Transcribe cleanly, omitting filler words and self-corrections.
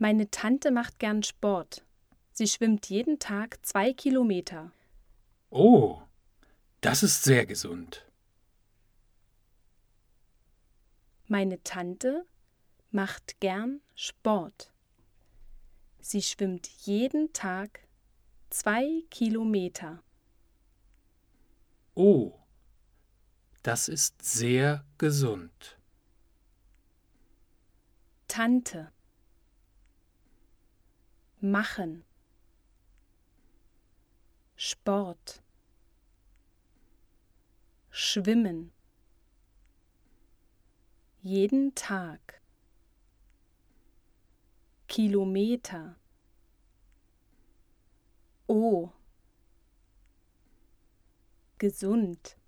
Meine Tante macht gern Sport. Sie schwimmt jeden Tag 2 Kilometer. Oh, das ist sehr gesund. Meine Tante macht gern Sport. Sie schwimmt jeden Tag 2 Kilometer. Oh, das ist sehr gesund. Tante machen Sport schwimmen jeden Tag Kilometer. Oh, gesund.